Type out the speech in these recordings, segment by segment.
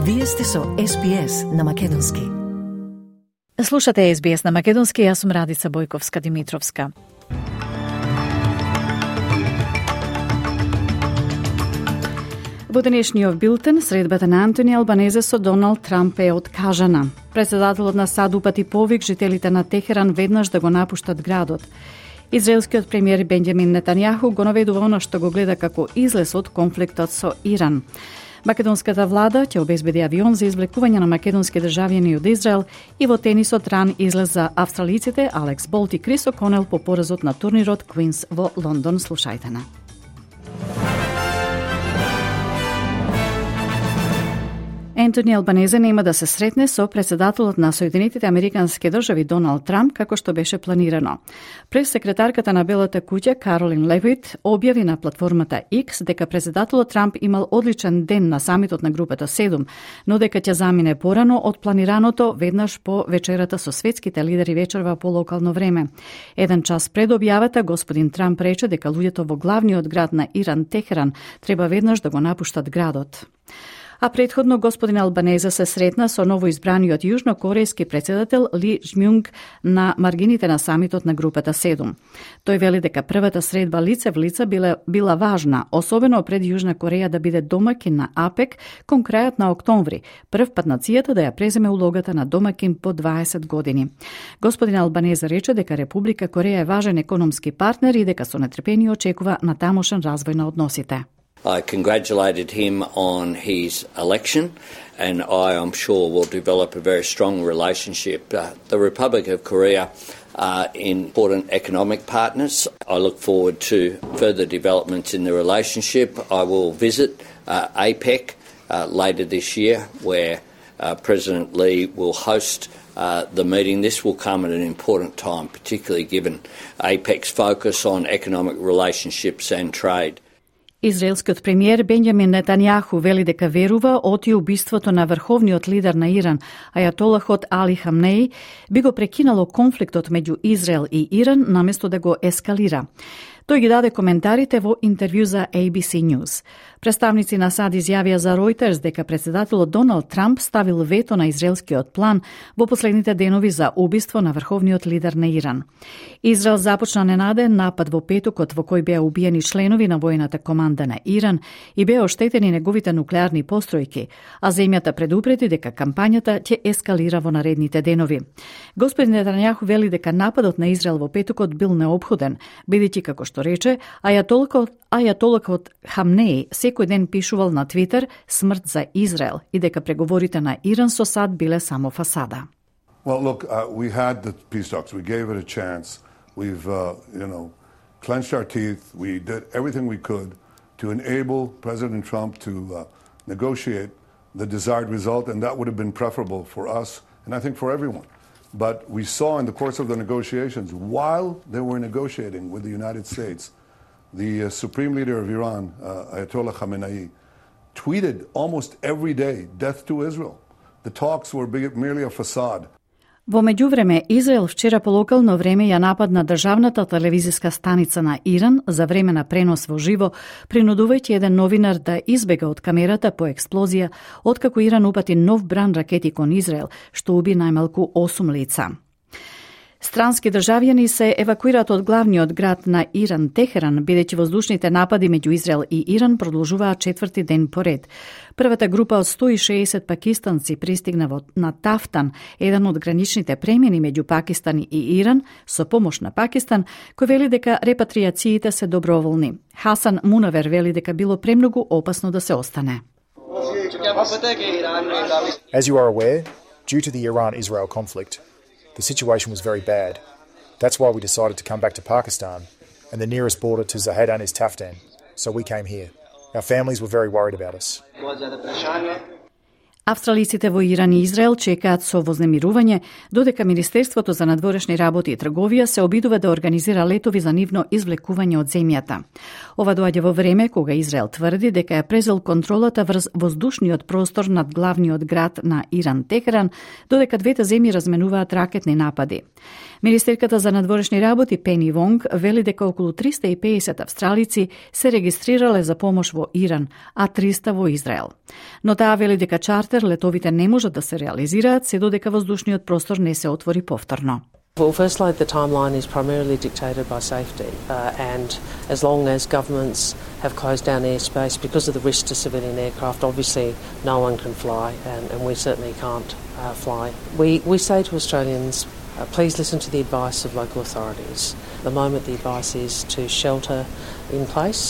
Вие сте со SBS на Македонски. Слушате SBS на Македонски, јас сум Радица Бојковска-Димитровска. Во денешниот билтен, средбата на Антони Албанезе со Доналд Трамп е откажана. Председателот на САД упати повик жителите на Техеран веднаш да го напуштат градот. Израелскиот премиер Бенџамин Нетањаху го наведува она што го гледа како излез од конфликтот со Иран. Македонската влада ќе обезбеди авион за извлекување на македонски државјани од Израел и во тенисот ран излез за австралиците Алекс Болт и Крис О'Конел по поразот на турнирот Квинс во Лондон. Слушајте на. Ентони Албанезе нема да се сретне со председателот на Соединетите Американски држави Доналд Трамп како што беше планирано. Прес-секретарката на Белата куќа Каролин Левит објави на платформата X дека председателот Трамп имал одличен ден на самитот на групата 7, но дека ќе замине порано од планираното веднаш по вечерата со светските лидери вечерва по локално време. Еден час пред објавата, господин Трамп рече дека луѓето во главниот град на Иран, Техеран, треба веднаш да го напуштат градот. А претходно господин Албанезе се сретна со новоизбраниот јужнокорејски председател Ли Жмјунг на маргините на самитот на групата 7. Тој вели дека првата средба лице в лице била важна, особено пред Јужна Кореја да биде домакин на АПЕК кон крајот на октомври, прв пат нацијата да ја преземе улогата на домакин по 20 години. Господин Албанезе рече дека Република Кореја е важен економски партнер и дека со нетрпение очекува на тамошен развој на односите. I congratulated him on his election, and I am sure will develop a very strong relationship. The Republic of Korea are important economic partners. I look forward to further developments in the relationship. I will visit APEC later this year, where President Lee will host the meeting. This will come at an important time, particularly given APEC's focus on economic relationships and trade. Израелскиот премиер Бенџамин Нетањаху вели дека верува оти убиството на врховниот лидер на Иран, ајатолахот Али Хамнеи, би го прекинало конфликтот меѓу Израел и Иран наместо да го ескалира. Тој ги даде коментарите во интервју за ABC News. Представници на САД изјавија за Reuters дека председателот Доналд Трамп ставил вето на израелскиот план во последните денови за убиство на врховниот лидер на Иран. Израел започна ненаден напад во петокот во кој беа убиени членови на војната команда на Иран и беа оштетени неговите нуклеарни постројки, а земјата предупреди дека кампањата ќе ескалира во наредните денови. Господин Нетањаху вели дека нападот на Израел во петокот бил неопходен, бидејќи како што рече, ајатолакот Хамнеи секој ден пишувал на Твитер смрт за Израел и дека преговорите на Иран со САД биле само фасада. Well, look, we had the peace talks. We gave it a chance. We've, clenched our teeth. We did everything we could to enable President Trump to negotiate the desired result, and that would have been preferable for us and I think for everyone. But we saw in the course of the negotiations, while they were negotiating with the United States, the Supreme Leader of Iran, Ayatollah Khamenei, tweeted almost every day, "Death to Israel." The talks were merely a facade. Во меѓувреме, Израел вчера по локално време ја нападна државната телевизиска станица на Иран за време на пренос во живо, принудувајќи еден новинар да избега од камерата по експлозија, откако Иран упати нов бран ракети кон Израел, што уби најмалку 8 лица. Странски државјани се евакуираат од главниот град на Иран, Техеран, бидејќи воздушните напади меѓу Израел и Иран продолжуваат четврти ден поред. Првата група од 160 пакистанци пристигна на Тафтан, еден од граничните премини меѓу Пакистан и Иран, со помош на Пакистан, кој вели дека репатриациите се доброволни. Хасан Мунавер вели дека било премногу опасно да се остане. As you are aware, due to the Iran-Israel conflict, the situation was very bad. That's why we decided to come back to Pakistan, and the nearest border to Zahedan is Taftan, so we came here. Our families were very worried about us. Австралиците во Иран и Израел чекаат со вознемирување, додека Министерството за надворешни работи и трговија се обидува да организира летови за нивно извлекување од земјата. Ова доаѓа во време кога Израел тврди дека е презел контролата врз воздушниот простор над главниот град на Иран, Техеран, додека двете земји разменуваат ракетни напади. Министерката за надворешни работи Пени Вонг вели дека околу 350 австралици се регистрирале за помош во Иран, а 300 во Израел. Но таа вели дека чартер министер, летовите не можат да се реализираат се додека воздушниот простор не се отвори повторно. Well, firstly, the timeline is primarily dictated by safety, and as long as governments have closed down airspace because of the risk to civilian aircraft, obviously no one can fly, and we certainly can't fly. We say to Australians, please listen to the advice of local authorities. At the moment, the advice is to shelter in place,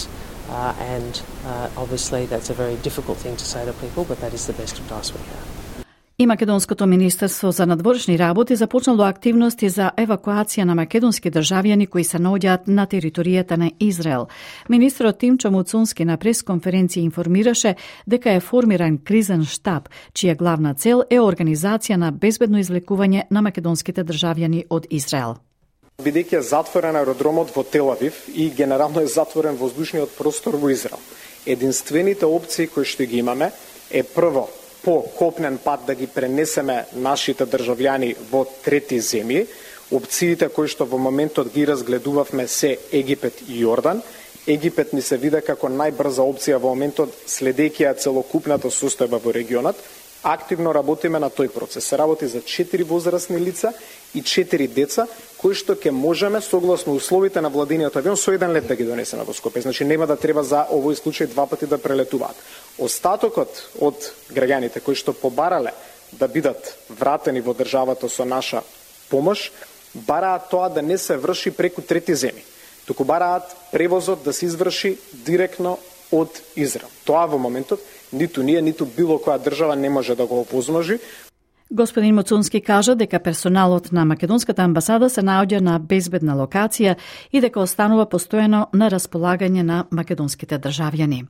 and obviously that's a very difficult thing to say to people, but that is the best advice we have. И Македонското министерство за надворешни работи започнало активности за евакуација на македонски државјани кои се наоѓаат на територијата на Израел. Министрот Тимчо Муцунски на пресконференција информираше дека е формиран кризен штаб, чија главна цел е организација на безбедно извлекување на македонските државјани од Израел. Бидејќи е затворен аеродромот во Тел Авив и генерално е затворен воздушниот простор во Израел, единствените опции кои што ги имаме е прво по копнен пат да ги пренесеме нашите државјани во трети земји. Опциите кои што во моментот ги разгледувавме се Египет и Јордан. Египет ни се виде како најбрза опција во моментот следејќи ја целокупната состојба во регионот. Активно работиме на тој процес. Се работи за 4 возрастни лица и 4 деца кои што ќе можеме согласно условите на владиниот авион со еден лет да ги донесеме во Скопје. Значи нема да треба за овој случај 2 пати да прелетуваат. Остатокот од граѓаните кои што побарале да бидат вратени во државата со наша помош, бараат тоа да не се врши преку трети земји, туку бараат превозот да се изврши директно од Израел. Тоа во моментот ниту ние, ниту било која држава не може да го возможи. Господин Муцунски кажа дека персоналот на македонската амбасада се наоѓа на безбедна локација и дека останува постојано на располагање на македонските државјани.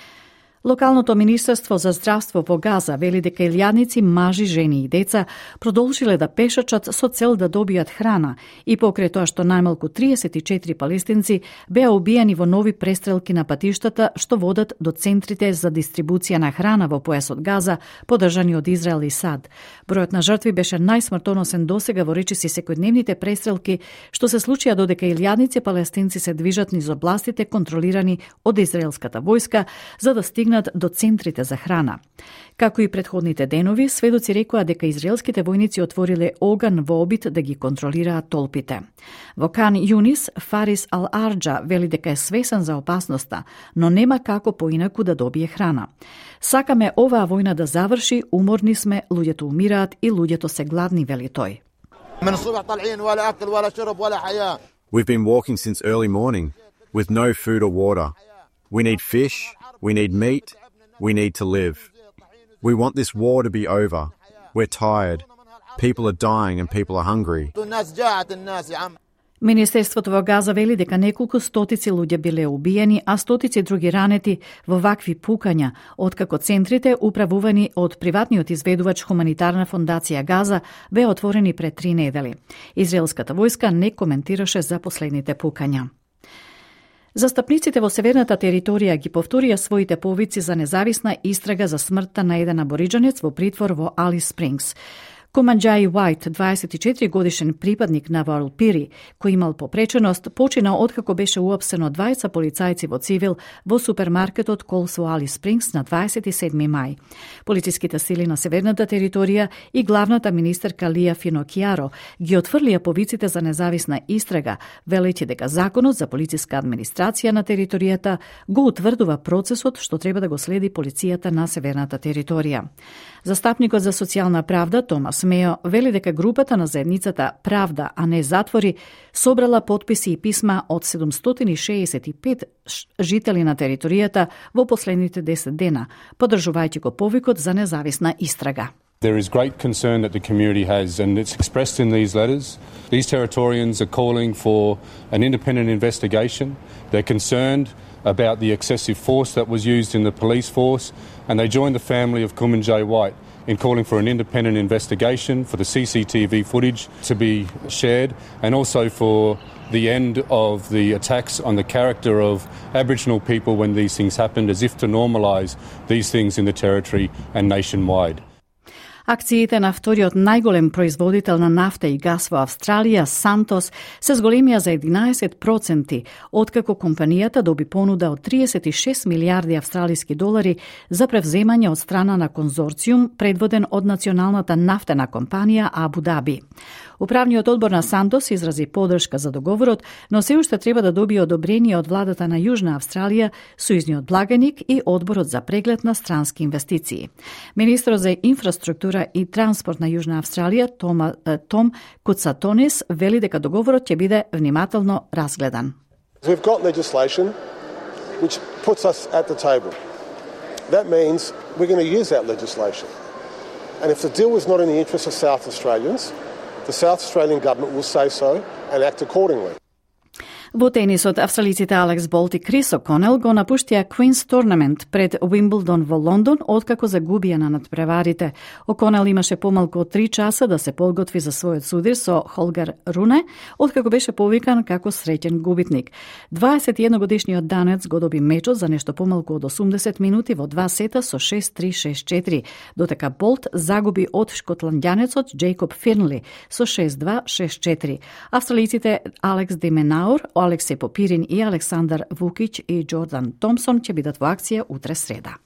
Локалното министерство за здравство во Газа вели дека илјадници мажи, жени и деца продолжиле да пешачат со цел да добијат храна и покрај тоа што најмалку 34 палестинци беа убиени во нови престрелки на патиштата што водат до центрите за дистрибуција на храна во појасот Газа, поддржани од Израел и САД. Бројот на жртви беше најсмртоносен досега во речиси секојдневните престрелки што се случија додека илјадници палестинци се движат низ областите контролирани од израелската војска за да стигнат до центрите за храна. Како и претходните денови, сведоци рекоа дека израелските војници отвориле оган во обид да ги контролираат толпите. Во Кан Юнис, Фарис Ал-Арджа вели дека е свесен за опасноста, но нема како поинаку да добие храна. Сакаме оваа војна да заврши, уморни сме, луѓето умираат и луѓето се гладни, вели тој. We've been walking since early morning with no food or water. We need fish, we need meat, we need to live. We want this war to be over. We're tired. People are dying and people are hungry. Министерството во Газа вели дека неколку стотици луѓе биле убиени, а стотици други ранети во вакви пукања, откако центрите управувани од приватниот изведувач Хуманитарна фондација Газа беа отворени пред 3 недели. Израелската војска не коментираше за последните пукања. Застапниците во северната територија ги повторија своите повици за независна истрага за смртта на еден абориџанец во притвор во Алис Спрингс. Команџаи Уајт, 24 годишен припадник на Ваурпири, кој имал попреченост, почина откако беше уапсен од 20 полицајци во цивил во супермаркетот Колс во Алис Спрингс на 27 мај. Полициските сили на северната територија и главната министерка Лија Финокјаро ги отфрлија повиците за независна истрага, велејќи дека законот за полициска администрација на територијата го утврдува процесот што треба да го следи полицијата на северната територија. Застапникот за социјална правда Томас Мео вели дека групата на заедницата Правда, а не затвори, собрала потписи и писма од 765 жители на територијата во последните 10 дена, поддржувајќи го повикот за независна истрага. There is great concern that the community has, and it's expressed in these letters. These Territorians are calling for an independent investigation. They're concerned about the excessive force that was used in the police force, and they join the family of Kumanjai White in calling for an independent investigation, for the CCTV footage to be shared, and also for the end of the attacks on the character of Aboriginal people when these things happened, as if to normalise these things in the territory and nationwide. Акциите на вториот најголем производител на нафта и газ во Австралија, Сантос, се зголемија за 11%, откако компанијата доби понуда од 36 милиарди австралиски долари за превземање од страна на конзорциум предводен од националната нафтена компанија Абу Даби. Управниот одбор на Сантос изрази поддршка за договорот, но се уште треба да добие одобрение од владата на Јужна Австралија, Сојузниот благаник и одборот за преглед на странски инвестиции. Министрот за инфраструктура и транспорт на Јужна Австралија, Том Куцатонис, вели дека договорот ќе биде внимателно разгледан. We've got legislation which puts us at the table. That means we're going to use that legislation. And if the deal is not in the interest of South Australians, the South Australian government will say so and act accordingly. Во тенисот, австралиците Алекс Болт и Крис О'Конел го напуштија Queen's Tournament пред Уимблдон во Лондон, откако загубија на надпреварите. О'Конел имаше помалку од 3 часа да се подготви за својот судир со Холгер Руне, откако беше повикан како среќен губитник. 21-годишниот данец го доби мечот за нешто помалку од 80 минути во 2 сета со 6-3-6-4, додека Болт загуби од шотландјанецот Джейкоб Фирнли со 6-2-6-4. Австралиците Алекс Де Менаур, Алексеј Попирин и Александар Вукич и Джордан Томсон ќе бидат во акција утре среда.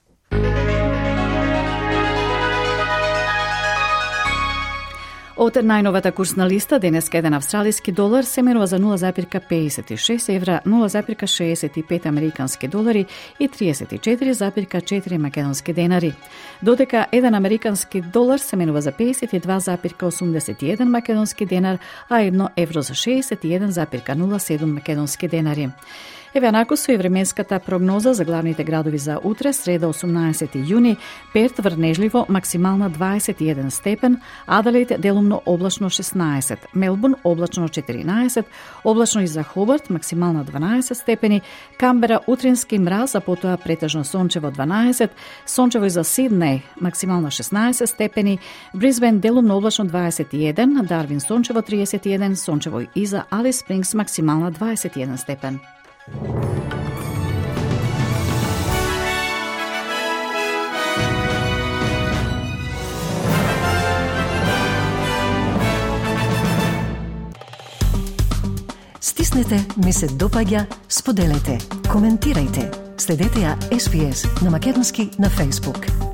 Од најновата курсна листа, денеска еден австралиски долар се менува за 0,56 евра, 0,65 американски долари и 34,4 македонски денари. Додека еден американски долар се менува за 52,81 македонски денар, а 1 евро за 61,07 македонски денари. Еве анако со и временската прогноза за главните градови за утре, среда 18 јуни, Перт врнежливо максимална 21 степен, Аделаид делумно облачно 16, Мелбурн облачно 14, облачно и за Хобарт максимална 12 степени, Камбера утрински мраз, а потоа претежно сончево 12, сончево и за Сиднеј максимална 16 степени, Брисбен делумно облачно 21, Дарвин сончево 31, сончево и за Алис Спрингс максимална 21 степен. Стиснете, ми се допаѓа, споделете, коментирајте. Следете ја SPS на Македонски на Facebook.